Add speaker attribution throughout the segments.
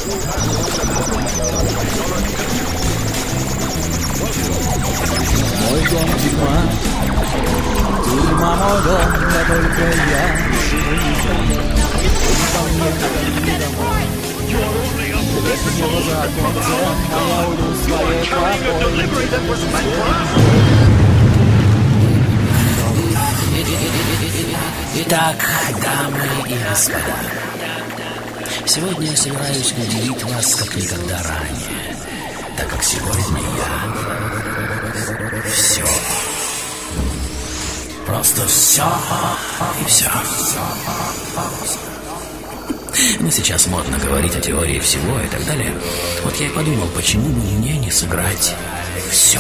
Speaker 1: Мой дом тюрьма, тюрьма мой дом, да только я живу не знаю. Ко мне не домой. Его за оконцем, а я уйду в своей покой.
Speaker 2: Итак, дамы и господа, сегодня я собираюсь удивить вас как никогда ранее, так как сегодня я все, просто все и все. Ну, сейчас модно говорить о теории всего и так далее. Вот я и подумал, почему бы мне не сыграть все.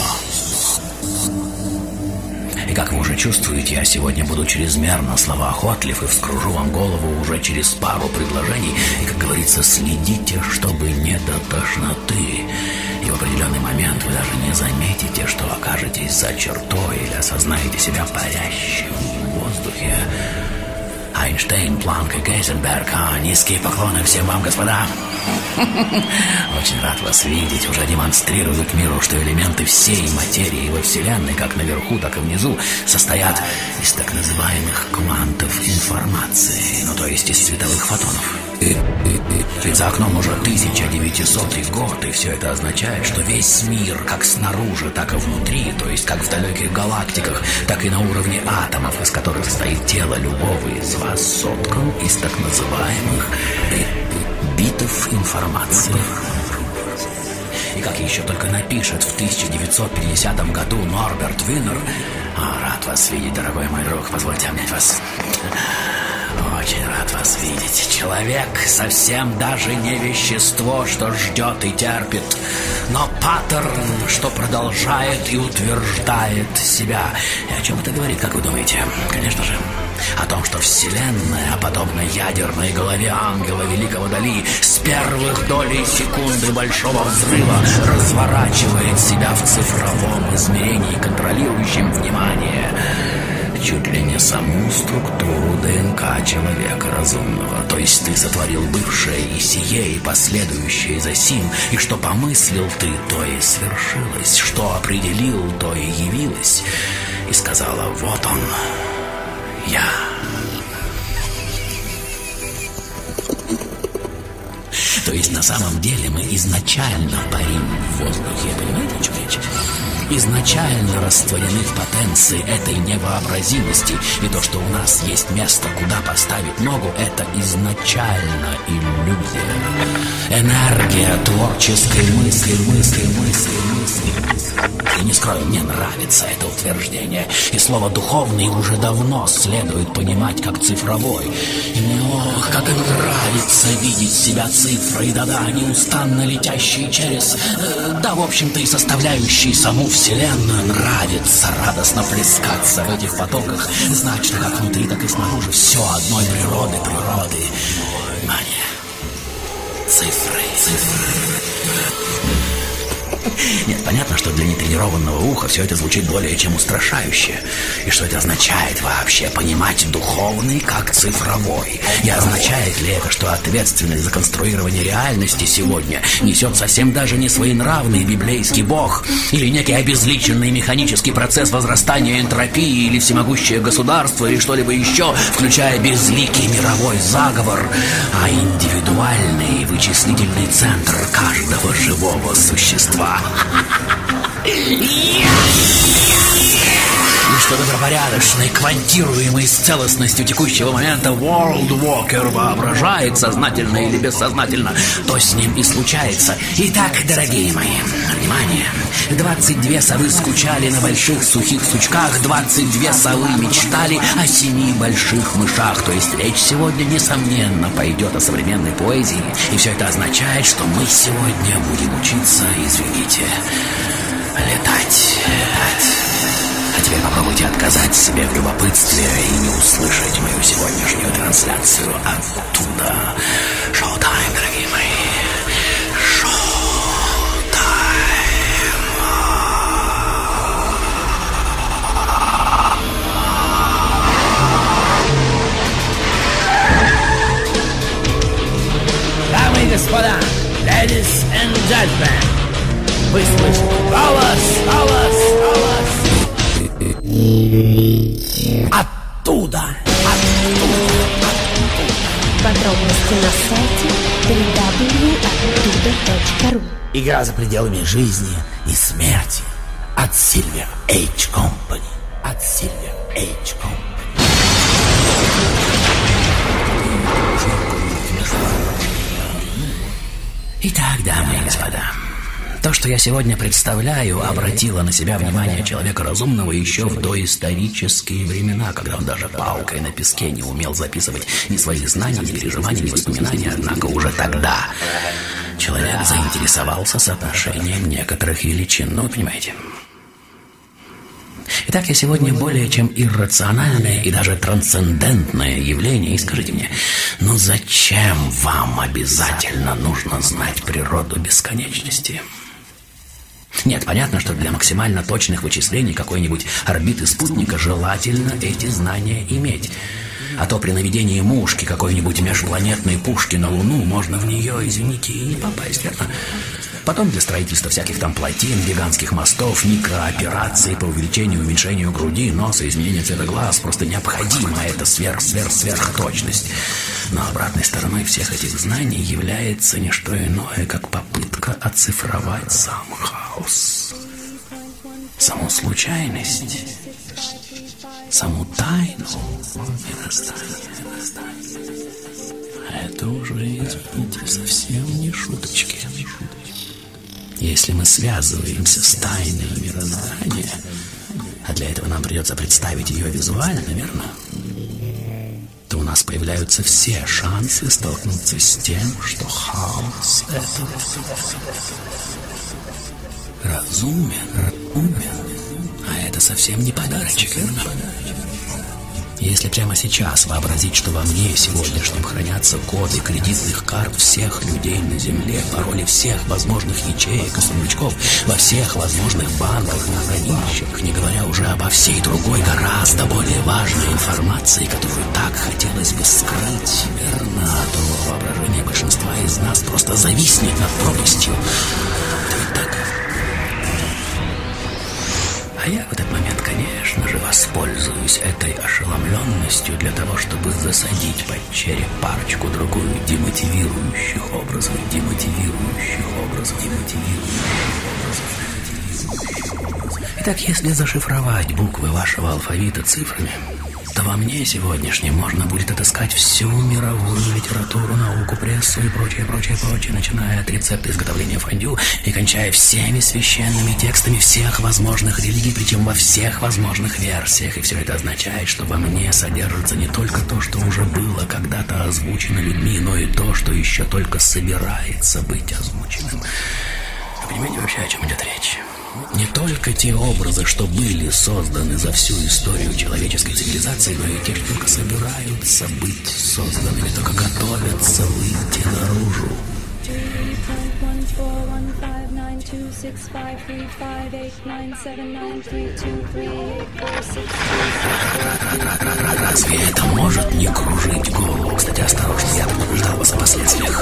Speaker 2: И как вы уже чувствуете, я сегодня буду чрезмерно словоохотлив и вскружу вам голову уже через пару предложений. И, как говорится, следите, чтобы не до тошноты. И в определенный момент вы даже не заметите, что окажетесь за чертой или осознаете себя парящим в воздухе. Эйнштейн, Планк и Гейзенберг. Низкие поклоны всем вам, господа. Очень рад вас видеть. Уже демонстрируют миру, что элементы всей материи во Вселенной, как наверху, так и внизу, состоят из так называемых квантов информации, ну то есть из световых фотонов. Ведь за окном уже 1900 год, и все это означает, что весь мир, как снаружи, так и внутри, то есть как в далеких галактиках, так и на уровне атомов, из которых состоит тело любого из вас, соткан из так называемых битов информации. И как еще только напишет в 1950 году Норберт Виннер, рад вас видеть, дорогой мой друг, позвольте обнять вас. Очень рад вас видеть. Человек совсем даже не вещество, что ждет и терпит, но паттерн, что продолжает и утверждает себя. И о чем это говорит, как вы думаете? Конечно же, о том, что Вселенная, подобно ядерной голове ангела великого Дали, с первых долей секунды большого взрыва разворачивает себя в цифровом измерении, контролирующем внимание, чуть ли не саму структуру ДНК человека разумного. То есть ты сотворил бывшее и сие, и последующее за сим, и что помыслил ты, то и свершилось, что определил, то и явилось. И сказала: вот он, я. То есть на самом деле мы изначально парим в воздухе, понимаете, о чем речь? Изначально растворены в потенции этой невообразимости, и то, что у нас есть место, куда поставить ногу, это изначально иллюзия. Энергия творческой мысли. И не скрою, мне нравится это утверждение. И слово «духовный» уже давно следует понимать как цифровой. И мне, как нравится видеть себя цифрой, да-да, неустанно летящие через, да, в общем-то, и составляющие саму Вселенную. Нравится радостно плескаться в этих потоках, знать, что как внутри, так и снаружи все одной природы. Внимание. Цифры. Нет, понятно, что для нетренированного уха все это звучит более чем устрашающе. И что это означает вообще понимать духовный как цифровой? И означает ли это, что ответственность за конструирование реальности сегодня несет совсем даже не своенравный библейский бог, или некий обезличенный механический процесс возрастания энтропии, или всемогущее государство, или что-либо еще, включая безликий мировой заговор, а индивидуальный вычислительный центр каждого живого существа? И что добропорядочный, квантируемый с целостностью текущего момента World Walker воображает, сознательно или бессознательно, то с ним и случается. Итак, дорогие мои, внимание! 22 совы скучали на больших сухих сучках, 22 совы мечтали о 7 больших мышах. То есть речь сегодня, несомненно, пойдет о современной поэзии. И все это означает, что мы сегодня будем учиться, извините, летать. А теперь попробуйте отказать себе в любопытстве и не услышать мою сегодняшнюю трансляцию оттуда. Шоу-тайм, дорогие мои.
Speaker 1: Дамы и господа,
Speaker 2: Ladies and gentlemen, вы слышите голос. Оттуда.
Speaker 3: Подробности на сайте www.оттуда.ру.
Speaker 2: Игра за пределами жизни и смерти. От Silver Age Company. Итак, дамы и господа, то, что я сегодня представляю, обратило на себя внимание человека разумного еще в доисторические времена, когда он даже палкой на песке не умел записывать ни своих знаний, ни переживаний, ни воспоминаний. Однако уже тогда человек заинтересовался соотношением некоторых величин. Ну, вы понимаете. Итак, я сегодня более чем иррациональное и даже трансцендентное явление. И скажите мне, ну зачем вам обязательно нужно знать природу бесконечности? Нет, понятно, что для максимально точных вычислений какой-нибудь орбиты спутника желательно эти знания иметь. А то при наведении мушки какой-нибудь межпланетной пушки на Луну можно в нее, извините, и не попасть, верно? Потом для строительства всяких там плотин, гигантских мостов, микроопераций по увеличению и уменьшению груди, носа, изменению цвета глаз просто необходима эта сверхточность. Но обратной стороной всех этих знаний является не что иное, как попытка оцифровать сам хаос, саму случайность, саму тайну мироздания. А это уже, извините, совсем не шуточки. Если мы связываемся с тайной мироздания, а для этого нам придется представить ее визуально, верно? То у нас появляются все шансы столкнуться с тем, что хаос — это разумен, а это совсем не подарочек, верно? Если прямо сейчас вообразить, что во мне сегодняшнем хранятся коды кредитных карт всех людей на Земле, пароли всех возможных ячеек и сундучков во всех возможных банках на хранилищах, не говоря уже обо всей другой, гораздо более важной информации, которую так хотелось бы скрыть, верно, то воображение большинства из нас просто зависнет над пропастью. Это ведь так? А я в этот момент, конечно же, воспользуюсь этой ошеломленностью для того, чтобы засадить под череп парочку-другую демотивирующих образов. Итак, если зашифровать буквы вашего алфавита цифрами, то во мне сегодняшнем можно будет отыскать всю мировую литературу, науку, прессу и прочее, начиная от рецепта изготовления фондю и кончая всеми священными текстами всех возможных религий, причем во всех возможных версиях. И все это означает, что во мне содержится не только то, что уже было когда-то озвучено людьми, но и то, что еще только собирается быть озвученным. Вы понимаете вообще, о чем идет речь? Не только те образы, что были созданы за всю историю человеческой цивилизации, но и те, что только собираются быть созданными, только готовятся выйти наружу. Разве это может не кружить голову? Кстати, осторожно, я предупреждал вас о последствиях.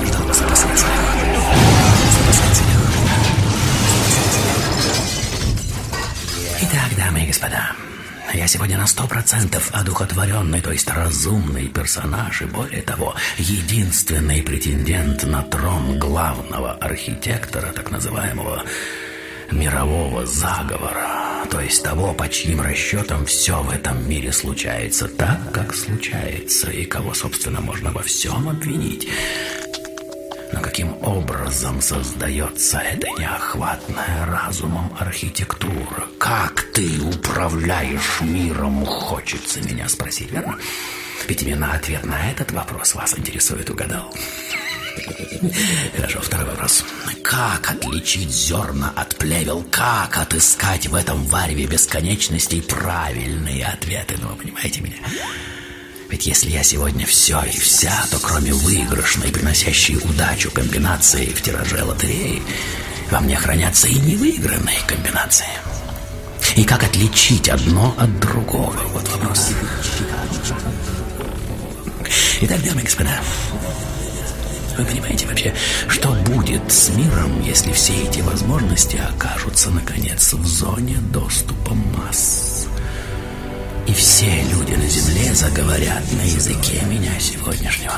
Speaker 2: Итак, дамы и господа, я сегодня на 100% одухотворенный, то есть разумный персонаж, и более того, единственный претендент на трон главного архитектора, так называемого мирового заговора, то есть того, по чьим расчетам все в этом мире случается так, как случается, и кого, собственно, можно во всем обвинить. Но каким образом создается эта неохватная разумом архитектура? Как ты управляешь миром, хочется меня спросить, верно? Ведь именно ответ на этот вопрос вас интересует, угадал? Хорошо, второй вопрос. Как отличить зерна от плевел? Как отыскать в этом вареве бесконечностей правильные ответы? Ну, вы понимаете меня? Ведь если я сегодня все и вся, то кроме выигрышной, приносящей удачу комбинации в тираже лотереи, во мне хранятся и невыигранные комбинации. И как отличить одно от другого? Вот вопрос. Итак, дамы и господа, Вы понимаете вообще, что будет с миром, если все эти возможности окажутся, наконец, в зоне доступа масс? И все люди на Земле заговорят на языке меня сегодняшнего.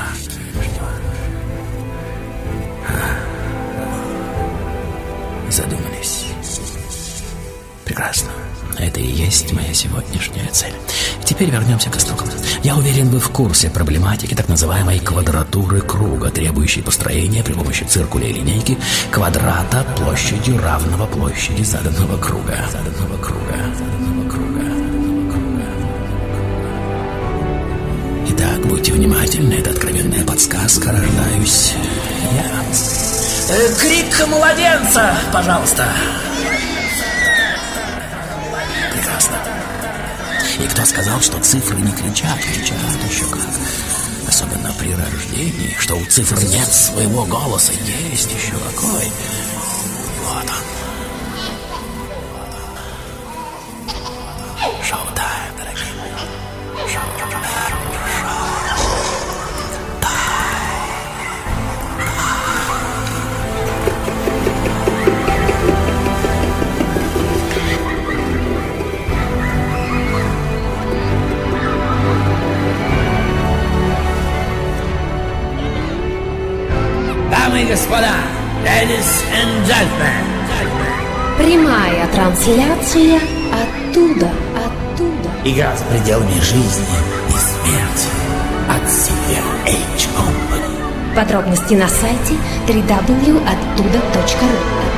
Speaker 2: Задумались. Прекрасно. Это и есть моя сегодняшняя цель. Теперь вернемся к истокам. Я уверен, вы в курсе проблематики так называемой квадратуры круга, требующей построения при помощи циркуля и линейки квадрата площадью равного площади заданного круга. Итак, будьте внимательны, это откровенная подсказка, рождаюсь я. Крик младенца, пожалуйста. Прекрасно. И кто сказал, что цифры не кричат? Кричат еще как. Особенно при рождении, что у цифр нет своего голоса. Есть еще какой. Вот он. Шоу-тайм, дорогие. Шоу-тайм.
Speaker 4: Дамы и господа, ladies and gentlemen.
Speaker 3: Прямая трансляция оттуда.
Speaker 4: Игра за пределами жизни и смерти от CFH Company.
Speaker 3: Подробности на сайте www.ottуда.ru.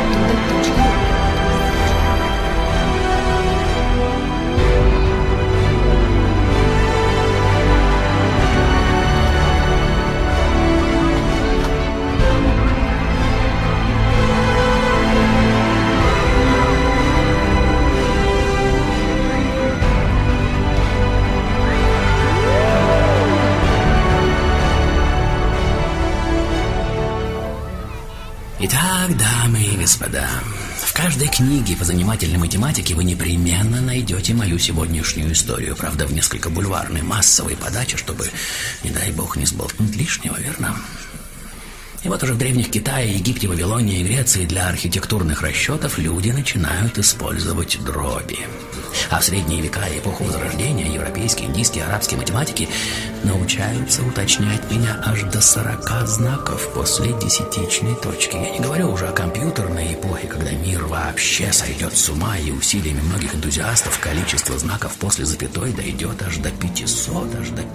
Speaker 2: Итак, дамы и господа, в каждой книге по занимательной математике вы непременно найдете мою сегодняшнюю историю, правда, в несколько бульварной, массовой подаче, чтобы, не дай бог, не сболтнуть лишнего, верно? И вот уже в древних Китае, Египте, Вавилоне и Греции для архитектурных расчетов люди начинают использовать дроби. А в средние века и эпоху Возрождения европейские, индийские, арабские математики научаются уточнять меня аж до 40 знаков после десятичной точки. Я не говорю уже о компьютерной эпохе, когда мир вообще сойдет с ума, и усилиями многих энтузиастов количество знаков после запятой дойдет аж до 500.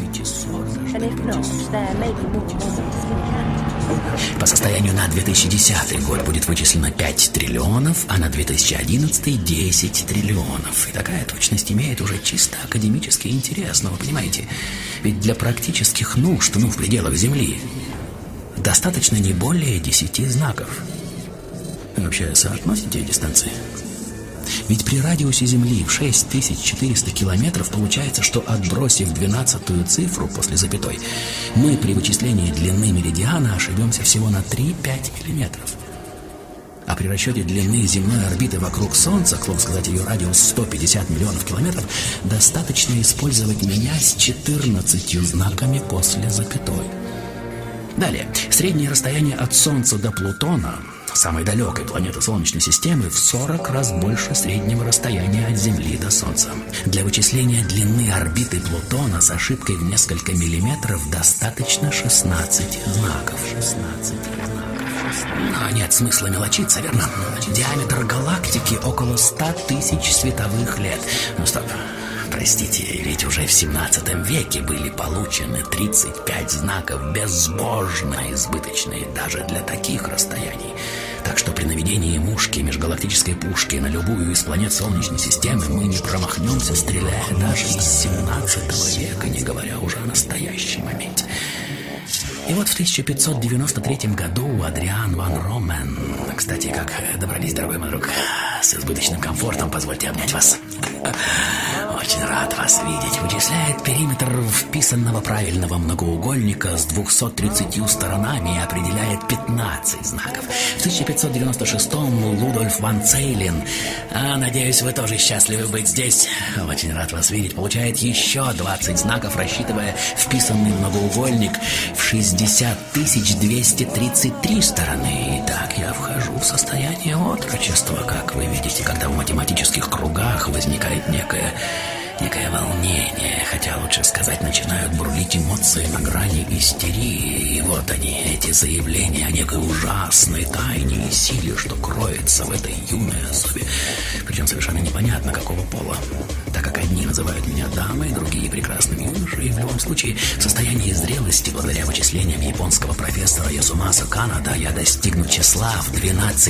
Speaker 2: По состоянию на 2010 год будет вычислено 5 триллионов, а на 2011 10 триллионов. И такая точность имеет уже чисто академический интерес, но вы понимаете, ведь для практических нужд, в пределах Земли, достаточно не более 10 знаков. Вы вообще соотносите дистанции? Ведь при радиусе Земли в 6400 километров получается, что отбросив 12-ю цифру после запятой, мы при вычислении длины меридиана ошибемся всего на 3-5 миллиметров. А при расчете длины земной орбиты вокруг Солнца, к слову сказать, ее радиус 150 миллионов километров, достаточно использовать меня с 14 знаками после запятой. Далее, среднее расстояние от Солнца до Плутона, самой далекой планеты Солнечной системы, в 40 раз больше среднего расстояния от Земли до Солнца. Для вычисления длины орбиты Плутона с ошибкой в несколько миллиметров достаточно 16 знаков. Но нет смысла мелочиться, верно? Диаметр галактики около 100 тысяч световых лет. Ну стоп, простите, ведь уже в 17 веке были получены 35 знаков, безбожно избыточные даже для таких расстояний. Так что при наведении мушки межгалактической пушки на любую из планет Солнечной системы мы не промахнемся, стреляя даже из 17 века, не говоря уже о настоящем моменте. И вот в 1593 году Адриан ван Ромен, кстати, как добрались, дорогой мой друг, с избыточным комфортом, позвольте обнять вас. Очень рад вас видеть. Вычисляет периметр вписанного правильного многоугольника с 230 сторонами и определяет 15 знаков. В 1596-м Лудольф ван Цейлин, надеюсь, вы тоже счастливы быть здесь. Очень рад вас видеть. Получает еще 20 знаков, рассчитывая вписанный многоугольник в 60 233 стороны. Итак, я вхожу в состояние отрочества, как вы видите, когда в математических кругах возникает некое волнение, хотя лучше сказать, начинают бурлить эмоции на грани истерии. И вот они, эти заявления о некой ужасной тайне и силе, что кроется в этой юной особе. Причем совершенно непонятно, какого пола, так как одни называют меня дамой, другие прекрасным юношей. И в любом случае, в состоянии зрелости, благодаря вычислениям японского профессора Ясумаса Канада, я достигну числа в 12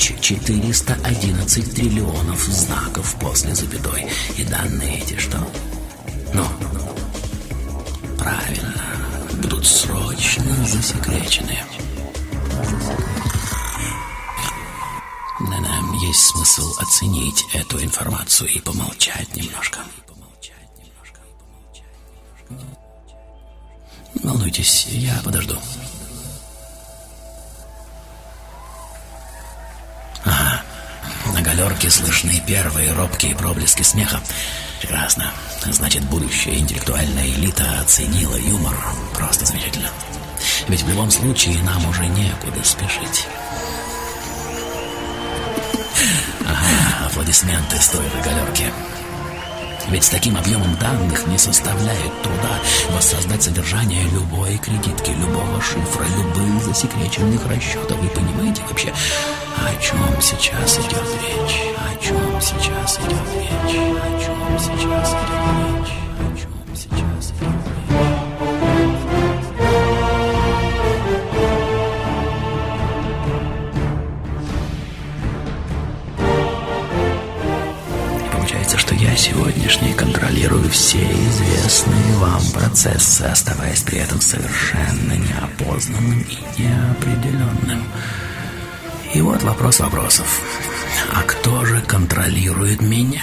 Speaker 2: 411 триллионов знаков после запятой. И данные эти что? Ну, правильно, будут срочно засекречены. Нам есть смысл оценить эту информацию и помолчать немножко. Не волнуйтесь, я подожду. Ага, на галерке слышны первые робкие проблески смеха. Прекрасно. Значит, будущая интеллектуальная элита оценила юмор. Просто замечательно. Ведь в любом случае нам уже некуда спешить. Ага, аплодисменты с той же галерки. Ведь с таким объемом данных не составляет труда воссоздать содержание любой кредитки, любого шифра, любых засекреченных расчетов. Вы понимаете вообще, о чем сейчас идет речь? О чем сейчас идет речь? О чем сейчас идет речь? О чем сейчас идет речь? Что я сегодняшний контролирую все известные вам процессы, оставаясь при этом совершенно неопознанным и неопределенным. И вот вопрос вопросов. А кто же контролирует меня?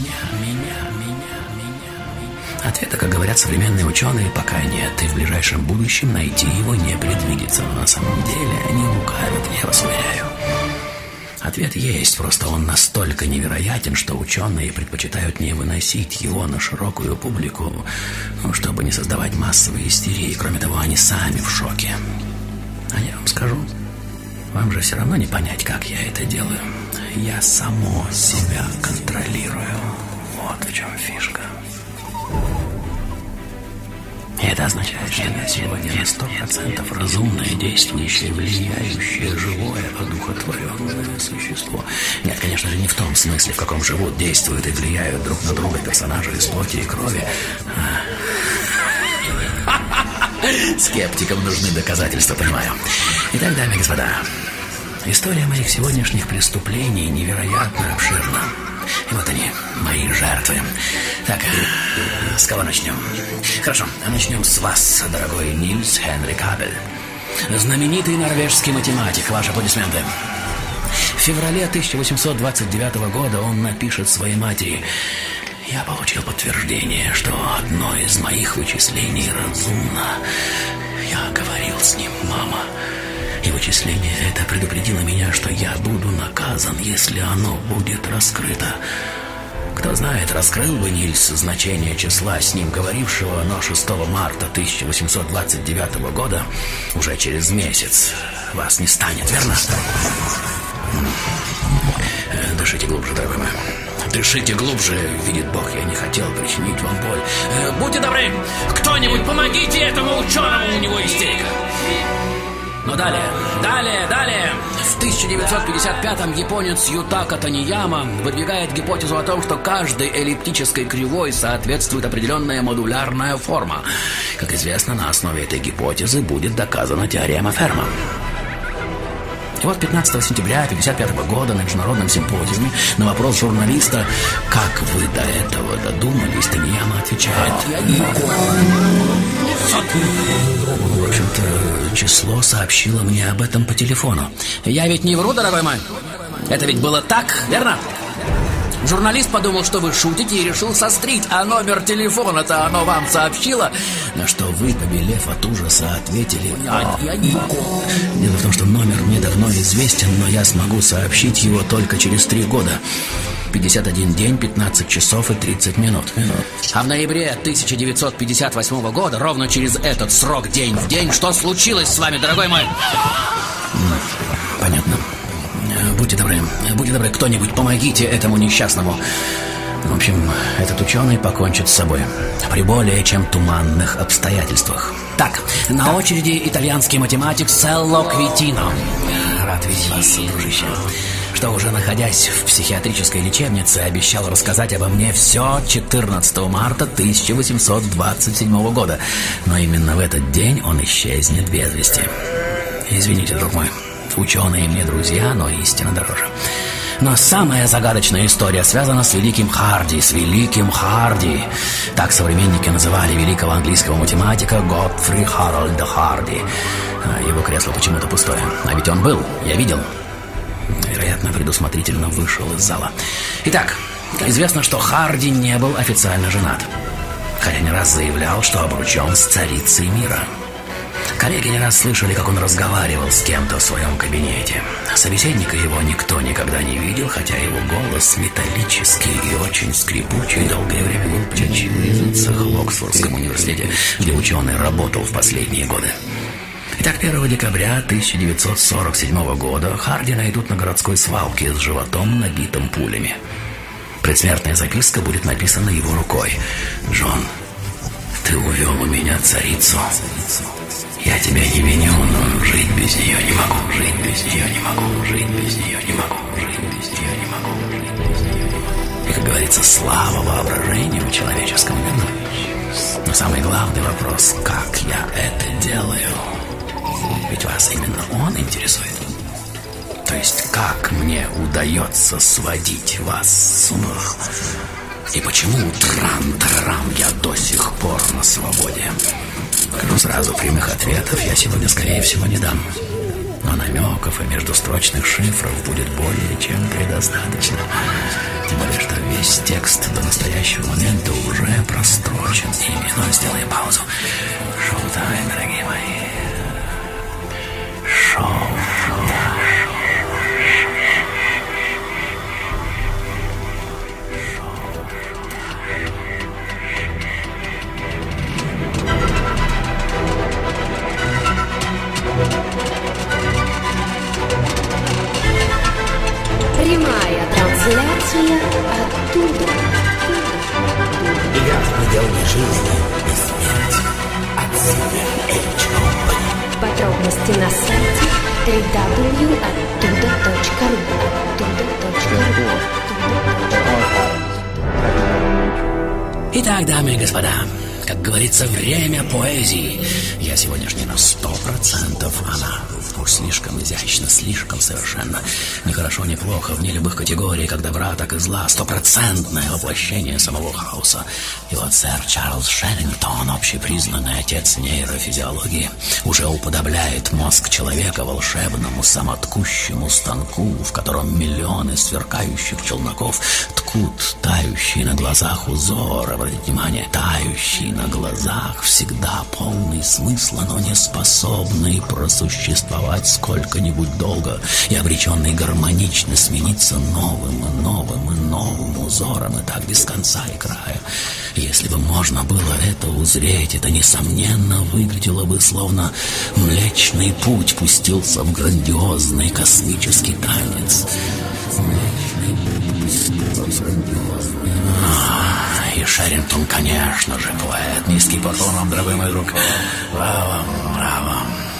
Speaker 2: Ответа, как говорят современные ученые, пока нет, и в ближайшем будущем найти его не предвидится. Но на самом деле они лукавят, я вас уверяю. Ответ есть, просто он настолько невероятен, что ученые предпочитают не выносить его на широкую публику, чтобы не создавать массовые истерии. Кроме того, они сами в шоке. А я вам скажу, вам же все равно не понять, как я это делаю. Я само себя контролирую. Вот в чем фишка. И это означает, что я сегодня на 100% разумное, действующее, влияющее, живое, одухотворенное существо. Нет, конечно же, не в том смысле, в каком живут, действуют и влияют друг на друга персонажи из плоти и крови. Скептикам нужны доказательства, понимаю. Итак, дамы и господа, история моих сегодняшних преступлений невероятно обширна. И вот они, мои жертвы. Так, с кого начнем? Хорошо, начнем с вас, дорогой Нильс Хенрик Абель. Знаменитый норвежский математик. Ваши аплодисменты. В феврале 1829 года он напишет своей матери: «Я получил подтверждение, что одно из моих вычислений разумно. Я говорил с ним, мама. И вычисление это предупредило меня, что я буду наказан, если оно будет раскрыто». Кто знает, раскрыл бы Нильс значение числа с ним говорившего, но 6 марта 1829 года, уже через месяц, вас не станет, верно? Дышите глубже, дорогой мой. Дышите глубже, видит Бог, я не хотел причинить вам боль. Будьте добры, кто-нибудь помогите этому ученому, у него истерика. Но далее. В 1955-м японец Ютака Танияма выдвигает гипотезу о том, что каждой эллиптической кривой соответствует определенная модулярная форма. Как известно, на основе этой гипотезы будет доказана теорема Ферма. И вот 15 сентября 1955 года на международном симпозиуме на вопрос журналиста: «Как вы до этого додумались?», Танияма отвечает: в общем-то, число сообщило мне об этом по телефону. Я ведь не вру, дорогой мой. Это ведь было так, верно? Журналист подумал, что вы шутите, и решил сострить. А номер телефона-то оно вам сообщило? На что вы, побелев от ужаса, ответили: я не могу. Дело в том, что номер мне давно известен, но я смогу сообщить его только через 3 года. 51 день, 15 часов и 30 минут. А в ноябре 1958 года, ровно через этот срок, день в день, что случилось с вами, дорогой мой? Понятно. Будьте добры, кто-нибудь помогите этому несчастному. В общем, этот ученый покончит с собой при более чем туманных обстоятельствах. Так, на очереди итальянский математик Селло Квитино. Рад видеть вас, дружище. Что уже находясь в психиатрической лечебнице, обещал рассказать обо мне все 14 марта 1827 года. Но именно в этот день он исчезнет без вести. Извините, друг мой, ученые мне друзья, но истина дороже. Но самая загадочная история связана с великим Харди, Так современники называли великого английского математика Готфри Харальда Харди. Его кресло почему-то пустое. А ведь он был, я видел. Вероятно, предусмотрительно вышел из зала. Итак, известно, что Харди не был официально женат, хотя не раз заявлял, что обручен с царицей мира. Коллеги не раз слышали, как он разговаривал с кем-то в своем кабинете. Собеседника его никто никогда не видел, хотя его голос металлический и очень скрипучий долгое время был птичий в языцах в Оксфордском университете, где ученый работал в последние годы. Итак, 1 декабря 1947 года Харди найдут на городской свалке с животом, набитым пулями. Предсмертная записка будет написана его рукой. «Джон, ты увел у меня царицу. Я тебя не виню, но жить без нее не могу, жить без нее не могу, жить без нее не могу, жить без нее не могу, жить без нее не могу». И, как говорится, слава воображению человеческому, верно? Но самый главный вопрос – как я это делаю? Ведь вас именно он интересует. То есть, как мне удается сводить вас с ума? И почему трам-тарам я до сих пор на свободе? Скажу сразу, прямых ответов я сегодня, скорее всего, не дам. Но намеков и междустрочных шифров будет более чем предостаточно. Тем более, что весь текст до настоящего момента уже прострочен ими. Но сделаем паузу. Шоу-тайм, дорогие мои.
Speaker 3: Прямая трансляция оттуда.
Speaker 4: Игра с пределами жизни и смерти от себя H-Company.
Speaker 3: Подробности на сайте www.ottуда.ru.
Speaker 2: Итак, дамы и господа, как говорится, время поэзии. Я сегодняшний на 100% она. Уж слишком изящно, слишком совершенно. Ни хорошо, ни плохо, вне любых категорий, как добра, так и зла. 100% воплощение самого хаоса. И вот сэр Чарльз Шерингтон, общепризнанный отец нейрофизиологии, уже уподобляет мозг человека волшебному самоткущему станку, в котором миллионы сверкающих челноков ткут тающий на глазах узор. Обратите внимание, тающий на глазах, всегда полный смысла, но не способный просуществовать сколько-нибудь долго и обреченный гармонично смениться новым и новым и новым узором, и так без конца и края. Если бы можно было это узреть, это, несомненно, выглядело бы, словно Млечный Путь пустился в грандиозный космический танец. Млечный Путь пустился в грандиозный... И Шерингтон, конечно же, поэт. Низкий поклон вам, дорогой мой друг. Браво, браво.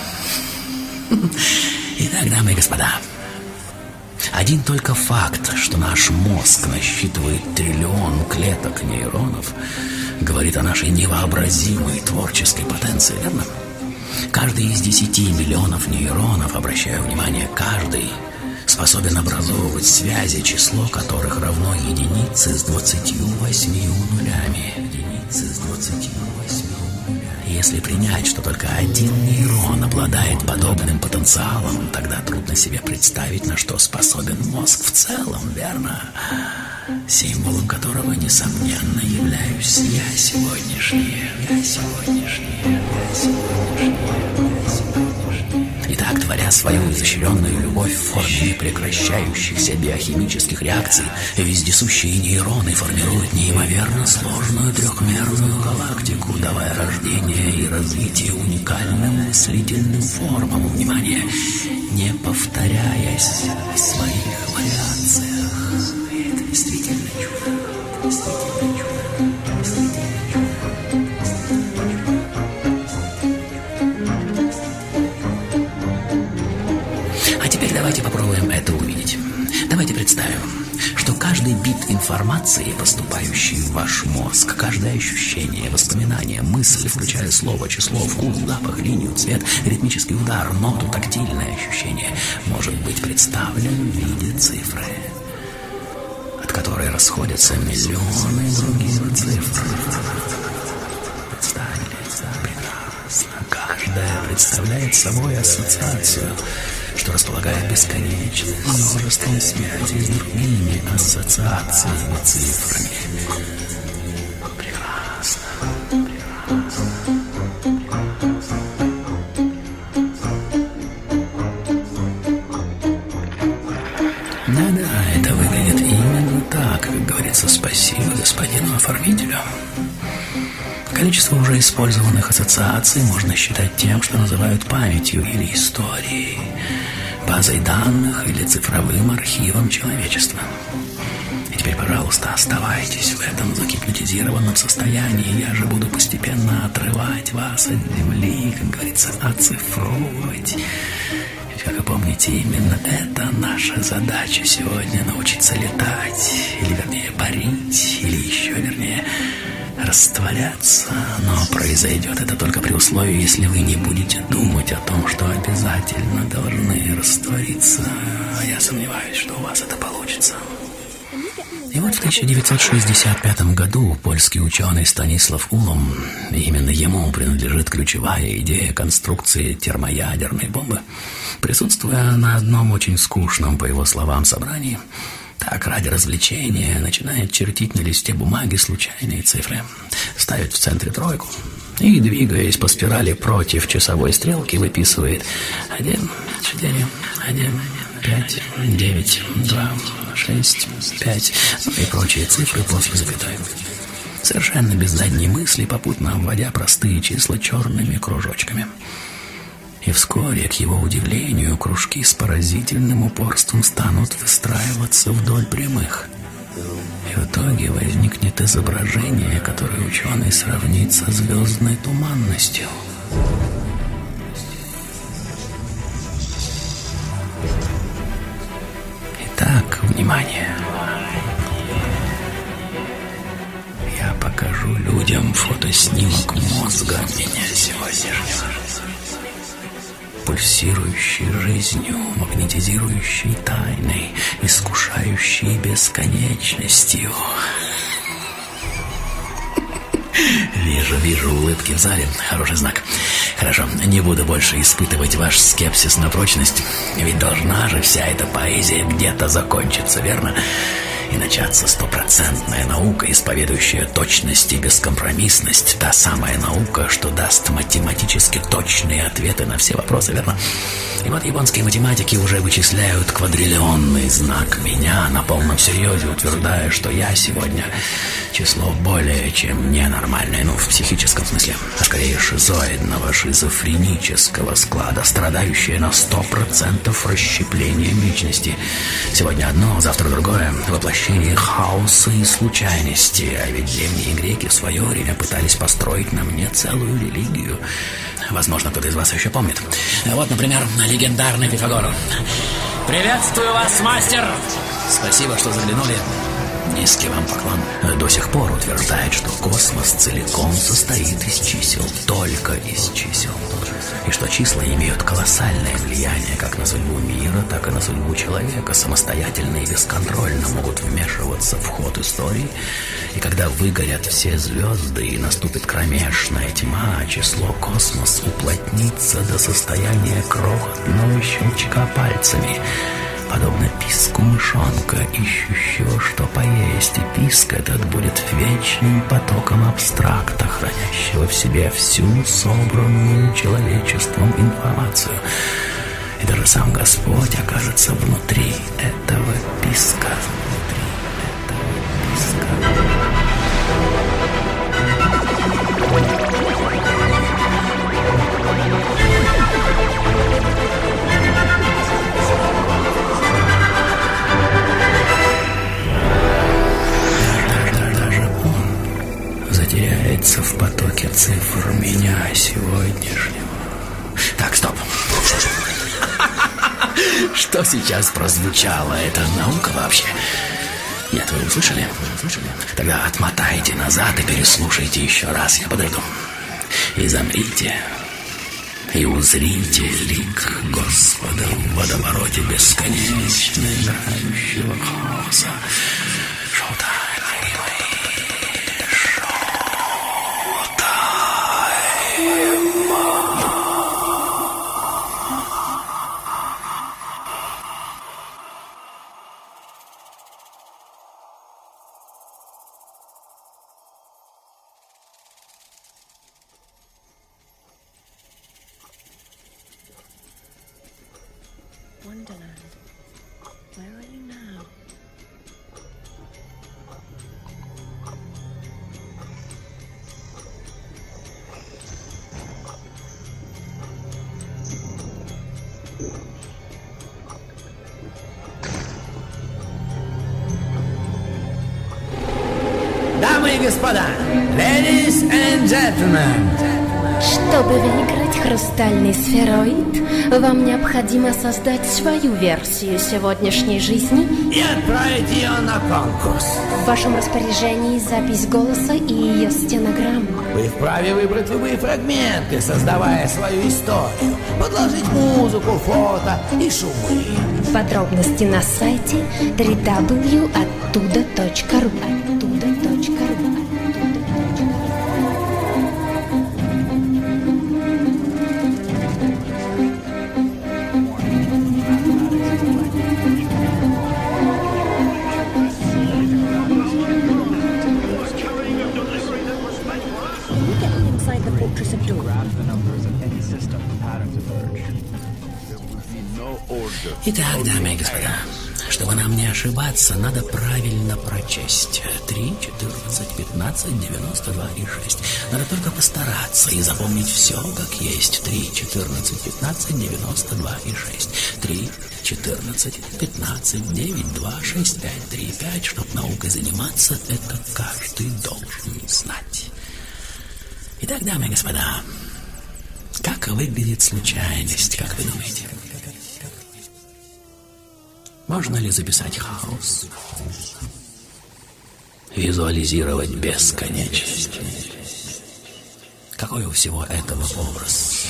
Speaker 2: Итак, дамы и господа, один только факт, что наш мозг насчитывает 1 триллион клеток нейронов, говорит о нашей невообразимой творческой потенции, верно? Каждый из 10 миллионов нейронов, обращаю внимание, каждый способен образовывать связи, число которых равно единице с 28 нулями. Единице с 28 нулями. И если принять, что только один нейрон обладает подобным потенциалом, тогда трудно себе представить, на что способен мозг в целом, верно? Символом которого, несомненно, являюсь я сегодняшний. Итак, творя свою изощренную любовь в форме непрекращающихся биохимических реакций, вездесущие нейроны формируют неимоверно сложную трехмерную галактику, давая рождение и развитие уникальным мыслительным формам, внимание, не повторяясь в своих вариациях. И это действительно чудо. Давайте попробуем это увидеть. Давайте представим, что каждый бит информации, поступающий в ваш мозг, каждое ощущение, воспоминание, мысль, включая слово, число, вкус, запах, линию, цвет, ритмический удар, ноту, тактильное ощущение, может быть представлен в виде цифры, от которой расходятся миллионы других цифр. Представили? Прекрасно. Каждая представляет собой ассоциацию, что располагает бесконечным множеством связей с другими ассоциациями, цифрами. Прекрасно. Да-да, это выглядит именно так, как говорится, спасибо господину оформителю. Количество уже использованных ассоциаций можно считать тем, что называют памятью или историей, базой данных или цифровым архивом человечества. И теперь, пожалуйста, оставайтесь в этом загипнотизированном состоянии. Я же буду постепенно отрывать вас от земли, как говорится, оцифровывать. Ведь, как вы помните, именно это наша задача сегодня — научиться летать, или, вернее, парить, или еще вернее, растворяться. Но произойдет это только при условии, если вы не будете думать о том, что обязательно должны раствориться. А я сомневаюсь, что у вас это получится. И вот в 1965 году польский ученый Станислав Улом, именно ему принадлежит ключевая идея конструкции термоядерной бомбы, присутствуя на одном очень скучном, по его словам, собрании, так, ради развлечения, начинает чертить на листе бумаги случайные цифры, ставит в центре тройку и, двигаясь по спирали против часовой стрелки, выписывает 1, 4, 1, 5, 9, 2, 6, 5, ну и прочие цифры после запятой. Совершенно без задней мысли, попутно обводя простые числа черными кружочками. И вскоре, к его удивлению, кружки с поразительным упорством станут выстраиваться вдоль прямых. И в итоге возникнет изображение, которое ученый сравнит со звездной туманностью. Итак, внимание. Я покажу людям фотоснимок мозга меня сегодняшнего. Пульсирующей жизнью, магнетизирующей тайной, искушающей бесконечностью. Вижу улыбки в зале. Хороший знак. Хорошо, не буду больше испытывать ваш скепсис на прочность. Ведь должна же вся эта поэзия где-то закончиться, верно? И начаться стопроцентная наука, исповедующая точность и бескомпромиссность. Та самая наука, что даст математически точные ответы на все вопросы, верно? И вот японские математики уже вычисляют квадриллионный знак меня, на полном серьезе утверждая, что я сегодня число более чем ненормальное, ну, в психическом смысле, а скорее шизоидного, шизофренического склада, страдающее на 100% расщеплением личности. Сегодня одно, завтра другое, воплощение хаоса и случайности. А ведь древние греки в свое время пытались построить на мне целую религию. Возможно, кто-то из вас еще помнит. Вот, например, легендарный Пифагор. Приветствую вас, мастер! Спасибо, что заглянули. Низкий вам поклон. До сих пор утверждает, что космос целиком состоит из чисел, только из чисел. и что числа имеют колоссальное влияние как на судьбу мира, так и на судьбу человека, самостоятельно и бесконтрольно могут вмешиваться в ход истории, и когда выгорят все звезды и наступит кромешная тьма, число космос уплотнится до состояния крохотного щелчка пальцами, подобно писку мышонка, ищущего, что поесть, и писк этот будет вечным потоком абстракта, хранящего в себе всю собранную человечеством информацию. И даже сам Господь окажется внутри этого писка. Затеряется в потоке цифр меня сегодняшнего. Так, стоп. Что сейчас прозвучало? Это наука вообще? Нет, вы услышали? Тогда отмотайте назад и переслушайте еще раз. Я подойду. И замрите, и узрите лик Господа в водовороте бесконечно играющего хаоса.
Speaker 5: Wonderland, where are you now?
Speaker 6: Дамы и господа, ladies and gentlemen.
Speaker 3: Чтобы выиграть хрустальный сфероид, вам необходимо создать свою версию сегодняшней жизни
Speaker 6: И отправить ее на конкурс.
Speaker 3: в вашем распоряжении запись голоса и ее стенограмма.
Speaker 6: Вы вправе выбрать любые фрагменты, создавая свою историю, подложить музыку, фото и шумы.
Speaker 3: Подробности на сайте www.оттуда.ру.
Speaker 5: Inside the fortress of Doom.
Speaker 2: Итак, дамы и господа, чтобы нам не ошибаться, надо правильно прочесть. 3, 14, 15, 92 и 6. Надо только постараться и запомнить все, как есть. 3, 14, 15, 92 и 6. 3, 14, 15, 9, 2, 6, 5, 3, 5. Чтоб наукой заниматься, это каждый должен знать. Итак, дамы и господа, как выглядит случайность, как вы думаете? Можно ли записать хаос? Визуализировать бесконечность? Какой у всего этого образ?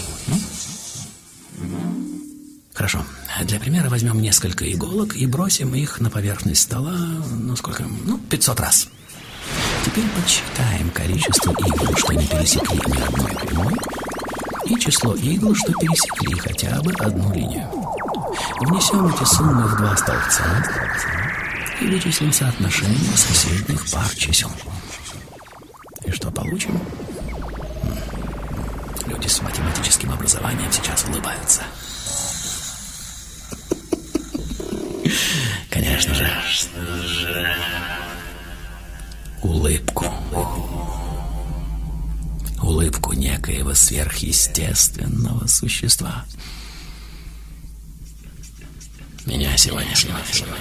Speaker 2: Хорошо. Для примера возьмем несколько иголок и бросим их на поверхность стола, 500 раз. Теперь подсчитаем количество игл, что не пересекли ни одной прямой, и число игл, что пересекли хотя бы одну линию. Внесем эти суммы в два столбца и вычислим соотношение соседних пар чисел. И что получим? Люди с математическим образованием сейчас улыбаются. Конечно же. Улыбку. Улыбку некоего сверхъестественного существа. Меня сегодняшнего.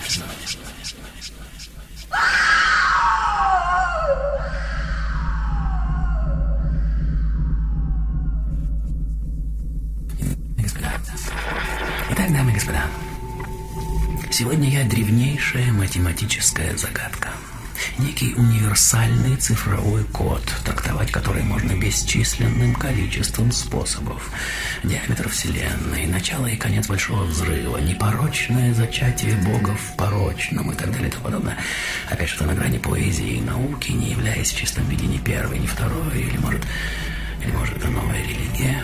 Speaker 2: Итак, дамы и господа, сегодня я древнейшая математическая загадка. некий универсальный цифровой код, трактовать который можно бесчисленным количеством способов. Диаметр Вселенной, начало и конец Большого Взрыва, непорочное зачатие Бога в порочном и так далее и тому подобное. Опять что на грани поэзии и науки, не являясь в чистом виде ни первой, ни второй, или может это новая религия,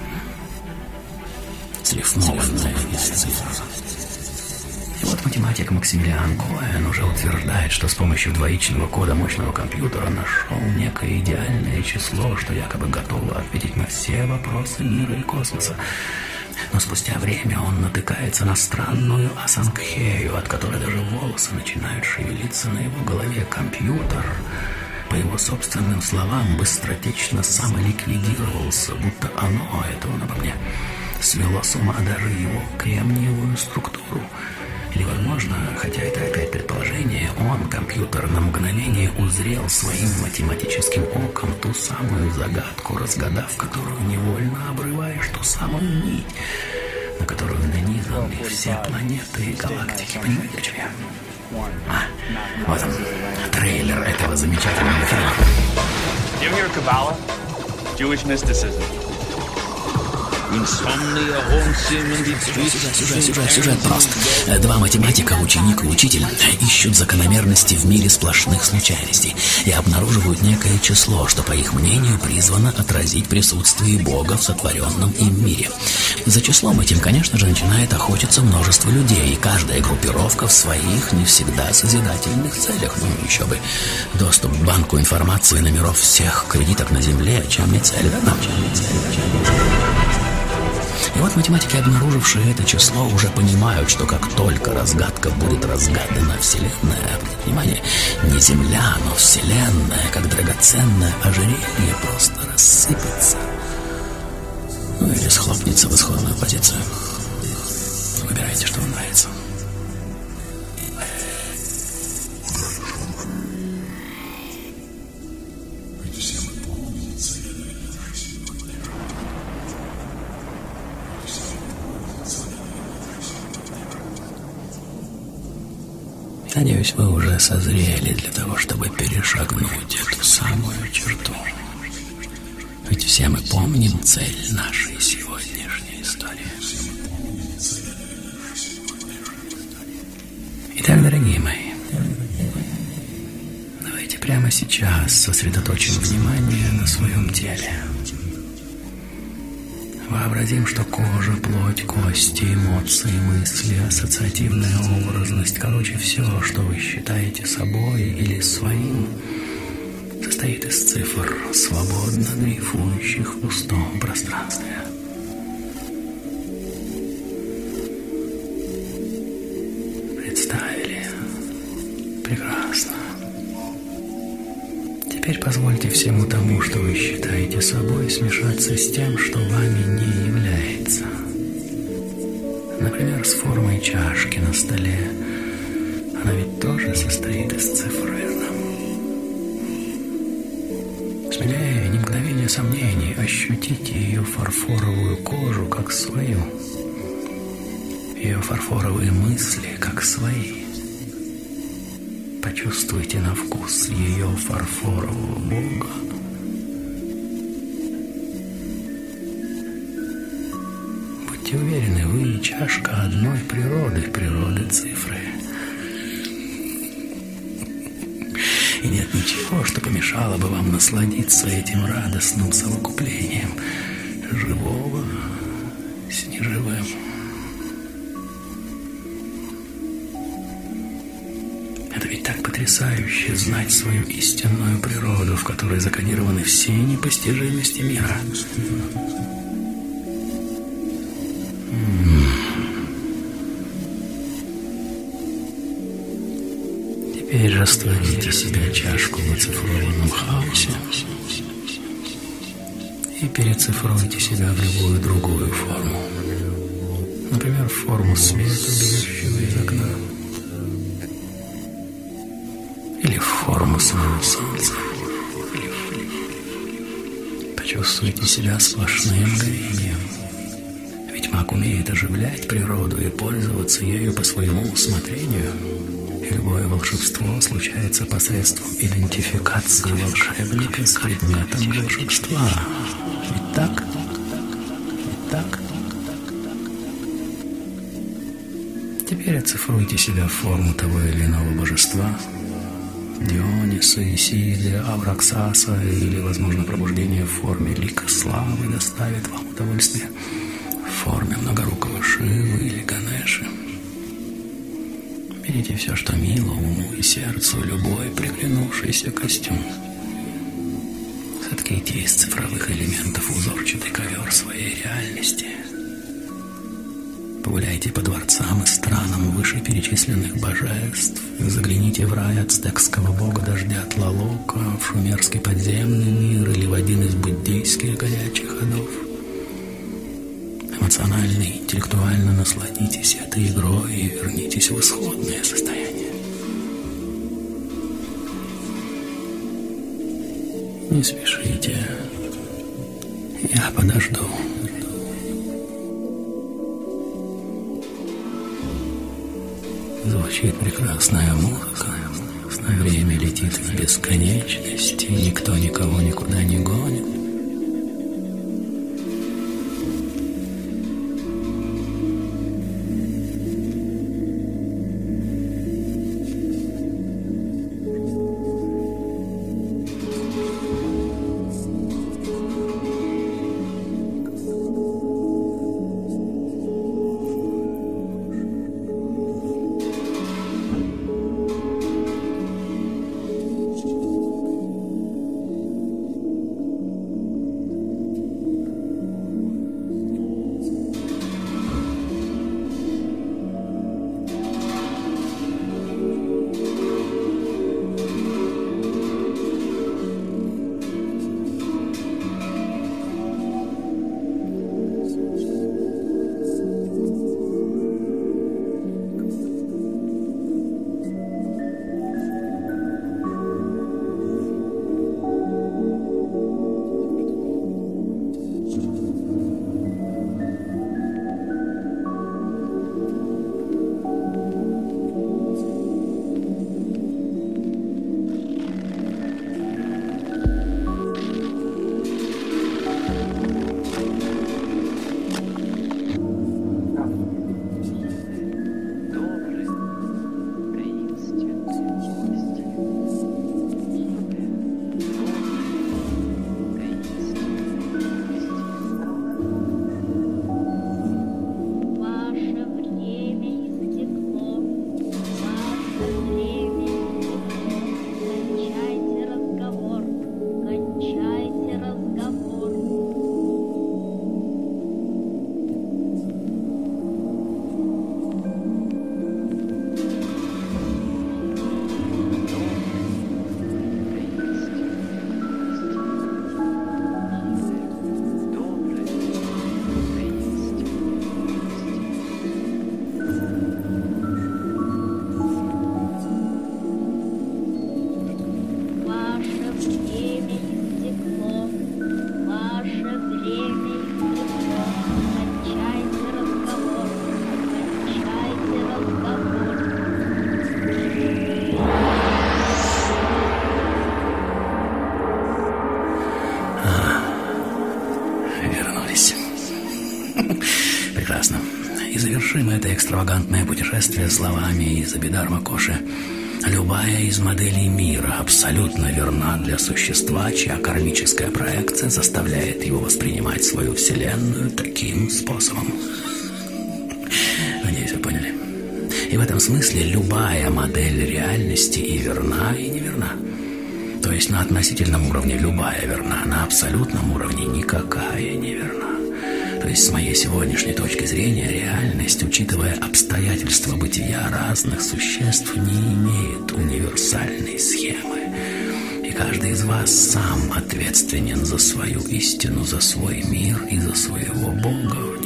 Speaker 2: срифмованная из цифр. И вот математик Максимилиан Коэн уже утверждает, что с помощью двоичного кода мощного компьютера нашел некое идеальное число, что якобы готово ответить на все вопросы мира и космоса. Но спустя время он натыкается на странную асанкхею, от которой даже волосы начинают шевелиться на его голове. Компьютер, по его собственным словам, быстротечно самоликвидировался, будто оно, это он обо мне, свело с ума даже его кремниевую структуру. Или, возможно, хотя это опять предположение, он, компьютер, на мгновение узрел своим математическим оком ту самую загадку, разгадав которую невольно обрываешь ту самую нить, на которую нанизаны все планеты и галактики. Понимаете, о чем я? Вот он, трейлер этого замечательного фильма.
Speaker 7: You hear Kabbalah? Jewish mysticism.
Speaker 2: Сюжет прост. Два математика, ученик и учитель, ищут закономерности в мире сплошных случайностей и обнаруживают некое число, что, по их мнению, призвано отразить присутствие Бога в сотворенном им мире. За числом этим, конечно же, начинает охотиться множество людей, и каждая группировка в своих, не всегда созидательных целях. Ну, еще бы. Доступ к банку информации номеров всех кредиток на Земле, чем не цель, верно? И вот математики, обнаружившие это число, уже понимают, что как только разгадка будет разгадана, Вселенная, внимание, не Земля, но Вселенная, как драгоценное ожерелье, просто рассыпется. Ну или схлопнется в исходную позицию. Выбирайте, что вам нравится. Надеюсь, вы уже созрели для того, чтобы перешагнуть эту самую черту. Ведь все мы помним цель нашей сегодняшней истории. Итак, дорогие мои, давайте прямо сейчас сосредоточим внимание на своем теле. Вообразим, что кожа, плоть, кости, эмоции, мысли, ассоциативная образность, короче, все, что вы считаете собой или своим, состоит из цифр, свободно дрейфующих в пустом пространстве. Представили? Прекрасно. Теперь позвольте всему тому, что вы считаете собой, смешаться с тем, что вами не является. Например, с формой чашки на столе. Она ведь тоже состоит из цифр, верно? Смелее, ни мгновения сомнений, ощутите ее фарфоровую кожу как свою, ее фарфоровые мысли как свои. Почувствуйте на вкус ее фарфорового Бога. Будьте уверены, вы чашка одной природы цифры. И нет ничего, что помешало бы вам насладиться этим радостным совокуплением живого с неживым. Это ведь так потрясающе знать свою истинную природу, в которой закодированы все непостижимости мира. Теперь растворите себя чашку в оцифрованном хаосе и перецифруйте себя в любую другую форму. Например, в форму света, бьющего из окна. Или в форму самого солнца. Почувствуйте себя сплошным горением. Ведь Маг умеет оживлять природу и пользоваться ею по своему усмотрению. И любое волшебство случается посредством идентификации волшебника с предметом волшебства. Ведь так? Ведь так? Теперь оцифруйте себя в форму того или иного божества. Диониса, Исиды, Авраксаса или, возможно, пробуждение в форме лика славы доставит вам удовольствие. В форме многорукого Шивы или Ганеши. Берите все, что мило уму и сердцу, любой приглянувшийся костюм. Соткайте из цифровых элементов узорчатый ковер своей реальности. Погуляйте по дворцам и странам вышеперечисленных божеств. Загляните в рай ацтекского бога дождя Тлалока, в шумерский подземный мир или в один из буддийских горячих адов. Эмоционально и интеллектуально насладитесь этой игрой и вернитесь в исходное состояние. Не спешите. Я подожду. Звучит прекрасная музыка, время летит в бесконечность, и никто никого никуда не гонит. Прекрасно. И завершим это экстравагантное путешествие словами из Абидарма Коши. Любая из моделей мира абсолютно верна для существа, чья кармическая проекция заставляет его воспринимать свою вселенную таким способом. Надеюсь, вы поняли. И в этом смысле любая модель реальности и верна, и неверна. То есть на относительном уровне любая верна, на абсолютном уровне никакая не верна. То есть с моей сегодняшней точки зрения реальность, учитывая обстоятельства бытия разных существ, не имеет универсальной схемы. И каждый из вас сам ответственен за свою истину, за свой мир и за своего Бога в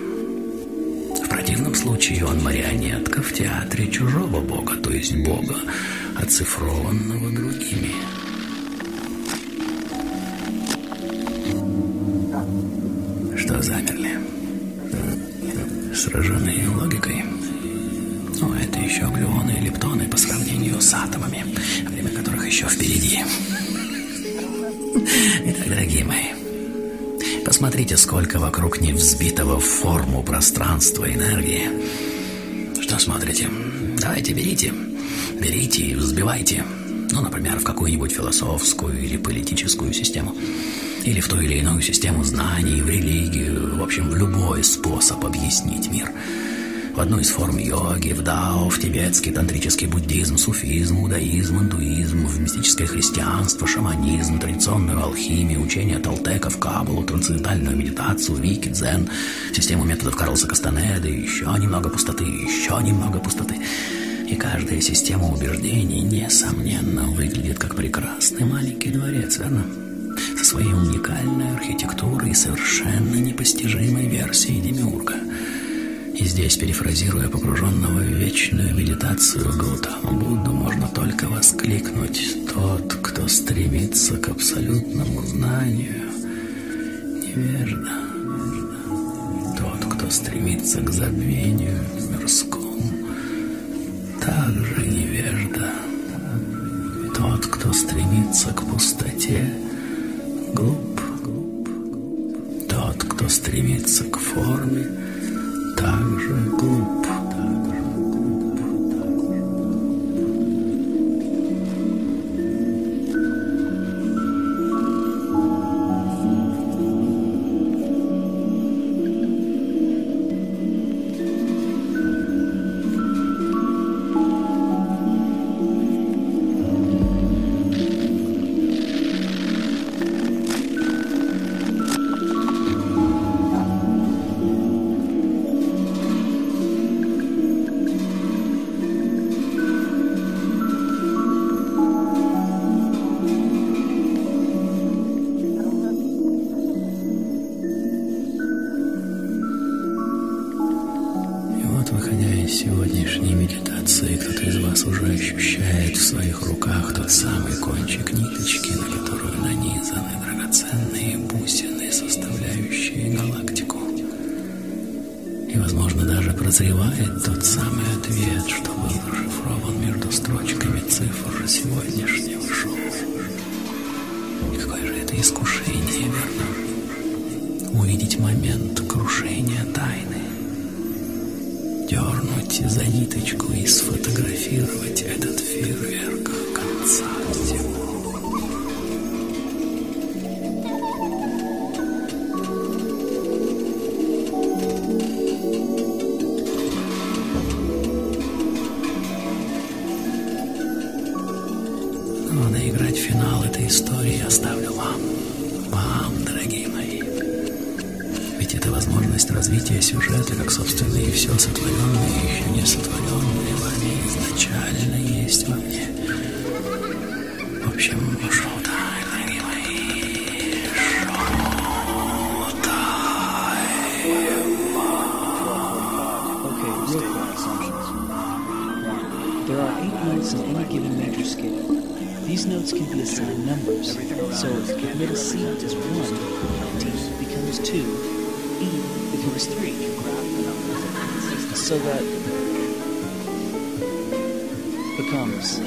Speaker 2: нем. В противном случае он марионетка в театре чужого Бога, то есть Бога, оцифрованного другими. Что замерли? сражены логикой. Но это еще глюоны и лептоны по сравнению с атомами, время которых еще впереди. Итак, дорогие мои, посмотрите, сколько вокруг невзбитого в форму пространства энергии. Что смотрите? Давайте, берите и взбивайте. Ну, например, в какую-нибудь философскую или политическую систему. Или в ту или иную систему знаний, в религию. В общем, в любой способ объяснить мир. В одну из форм йоги, в дао, в тибетский тантрический буддизм, суфизм, иудаизм, индуизм, в мистическое христианство, шаманизм, традиционную алхимию, учение толтеков, каббалу, трансцендентальную медитацию, вики, дзен, систему методов Карлоса Кастанеды, еще немного пустоты. И каждая система убеждений, несомненно, выглядит как прекрасный маленький дворец, верно? Со своей уникальной архитектурой и совершенно непостижимой версией демиурга. И здесь, перефразируя погруженного в вечную медитацию Гаутаму Будду, можно только воскликнуть: тот, кто стремится к абсолютному знанию, невежда. Тот, кто стремится к забвению мирскому, также невежда. Тот, кто стремится к пустоте, глуп. Тот, кто стремится к форме, также глуп. Сегодняшней медитации кто-то из вас уже ощущает в своих руках тот самый кончик ниточки, на которую нанизаны драгоценные бусины, составляющие галактику. И, возможно, даже прозревает тот самый ответ, что был зашифрован между строчками цифр сегодняшнего шоу. И какое же это искушение, верно? Увидеть момент крушения тайны. Дернуть за ниточку и сфотографировать этот фейерверк конца всего. Но доиграть финал этой истории оставлю вам, дорогие мои. Ведь это возможность развития сюжета, как, собственно, и все сотворенное, и еще не сотворенное вами изначально есть во мне. В общем, шоу-тайм, дорогие мои,
Speaker 1: There are 8 notes in any given major scale. These notes can be assigned numbers. So if middle C is 1, D becomes 2, E becomes 3. So that becomes...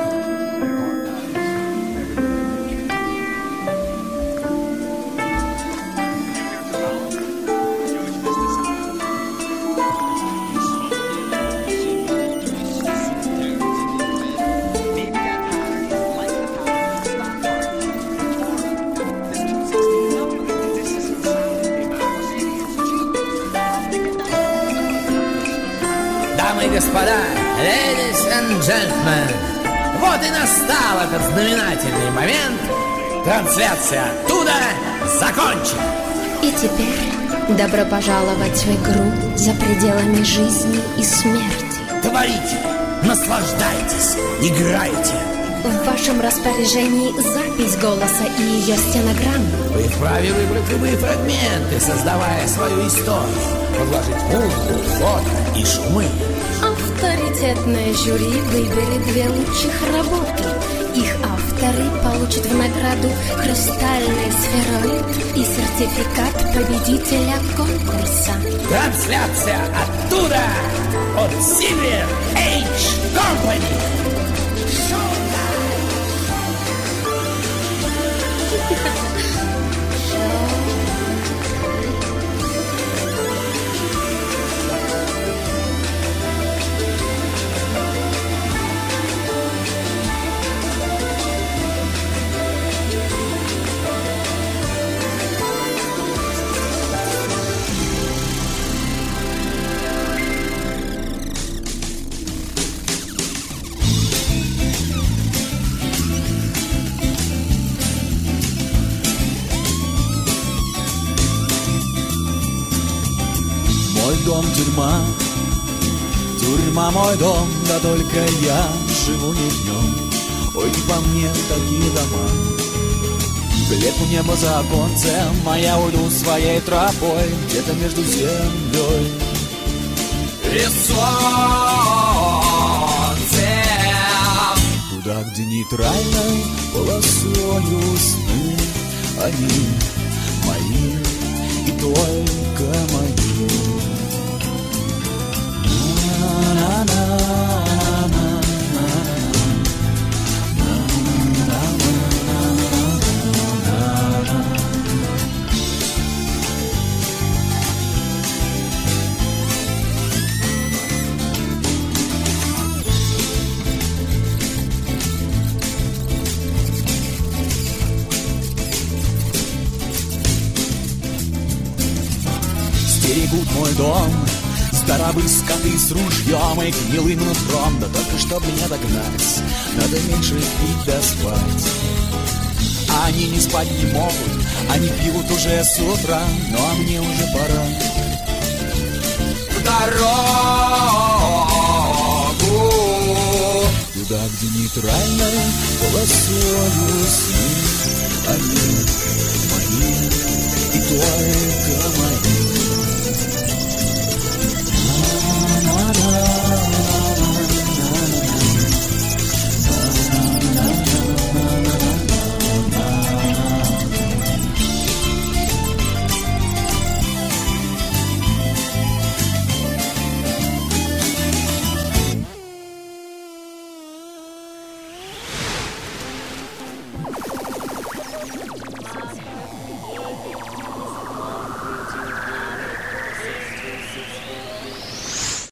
Speaker 6: Дамы и господа, ladies and gentlemen, вот и настал этот знаменательный момент. Трансляция оттуда закончена.
Speaker 3: И теперь добро пожаловать в игру за пределами жизни и смерти.
Speaker 6: Творите, наслаждайтесь, играйте.
Speaker 3: В вашем распоряжении запись голоса и ее стенограмму.
Speaker 6: Вы вправе выбрать любые фрагменты, создавая свою историю, подложить музыку, фото и шумы.
Speaker 3: А Авторитетное жюри выберет 2 лучших работы. Их авторы получат в награду хрустальный сфероид и сертификат победителя конкурса.
Speaker 6: Трансляция оттуда от Silver Age Company.
Speaker 1: Мой дом тюрьма, тюрьма мой дом, да только я живу не в нем. Ой, не по мне такие дома. Влепу небо за оконцем, а я уйду своей тропой где-то между землей и солнцем. Туда, где нейтральной полосою сны, они мои и только мои. Стерегут мой дом здоровые скоты с ружьем и гнилым нутром. Да только чтоб меня догнать, надо меньше пить да спать. Они не спать не могут, они пьют уже с утра, ну а мне уже пора в дорогу. Туда, где нейтральной полосою сны, они мои и только мои.